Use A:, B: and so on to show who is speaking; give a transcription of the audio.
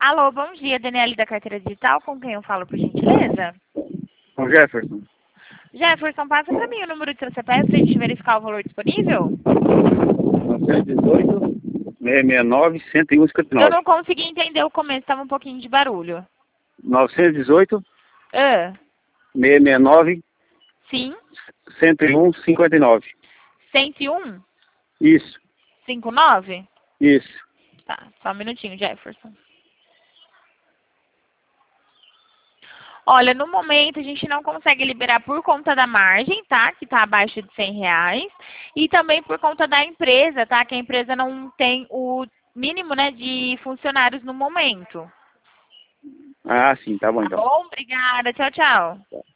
A: Alô, bom dia, Daniele da Carteira Digital, com quem eu falo, por gentileza?
B: Com Jefferson.
A: Jefferson, passa para mim o número do seu CPF para a gente verificar o valor disponível.
B: 918 669
A: Eu
B: 101,59.
A: não consegui entender o começo, estava um pouquinho de barulho.
B: 918
A: Ah,
B: 669
A: sim,
B: 101,59.
A: 101,
B: Isso,
A: 59?
B: isso.
A: Tá, só um minutinho, Jefferson. Olha, no momento a gente não consegue liberar por conta da margem, tá? Que está abaixo de R$ 100. E também por conta da empresa, tá? Que a empresa não tem o mínimo, né, de funcionários no momento.
B: Ah, sim, tá bom
A: Tá
B: então.
A: bom? Obrigada. Tchau, tchau.